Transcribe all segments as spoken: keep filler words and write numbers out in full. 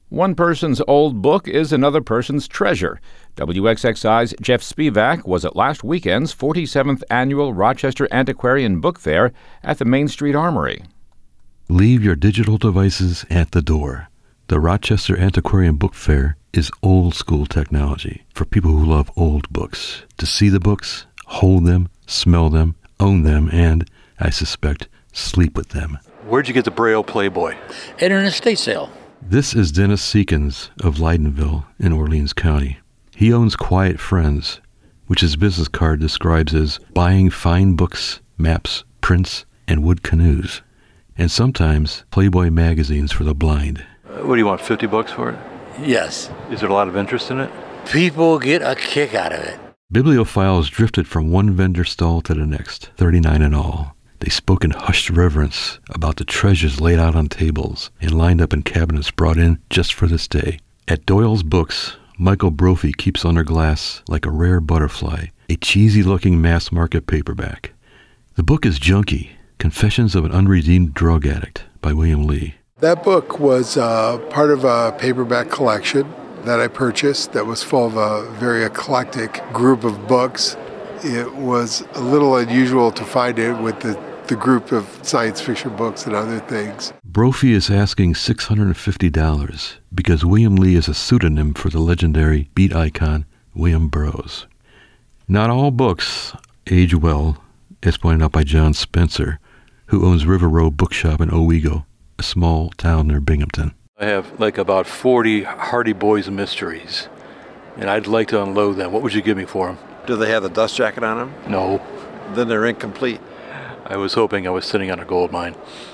One person's old book is another person's treasure. W X X I's Jeff Spivak was at last weekend's forty-seventh Annual Rochester Antiquarian Book Fair at the Main Street Armory. Leave your digital devices at the door. The Rochester Antiquarian Book Fair is old-school technology for people who love old books. To see the books, hold them, smell them, own them, and, I suspect, sleep with them. Where'd you get the Braille Playboy? At an estate sale. This is Dennis Seekins of Leidenville in Orleans County. He owns Quiet Friends, which his business card describes as buying fine books, maps, prints, and wood canoes, and sometimes Playboy magazines for the blind. Uh, what do you want, fifty bucks for it? Yes. Is there a lot of interest in it? People get a kick out of it. Bibliophiles drifted from one vendor stall to the next, thirty-nine in all. They spoke in hushed reverence about the treasures laid out on tables and lined up in cabinets brought in just for this day. At Doyle's Books, Michael Brophy keeps under glass like a rare butterfly, a cheesy-looking mass-market paperback. The book is Junkie, Confessions of an Unredeemed Drug Addict by William Lee. That book was uh, part of a paperback collection that I purchased that was full of a very eclectic group of books. It was a little unusual to find it with the the group of science fiction books and other things. Brophy is asking six hundred fifty dollars because William Lee is a pseudonym for the legendary beat icon William Burroughs. Not all books age well, as pointed out by John Spencer, who owns River Row Bookshop in Owego, a small town near Binghamton. I have like about forty Hardy Boys mysteries, and I'd like to unload them. What would you give me for them? Do they have the dust jacket on them? No. Then they're incomplete. I was hoping I was sitting on a gold mine.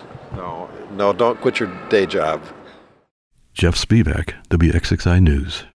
No, no, don't quit your day job. Jeff Spivak, W X X I News.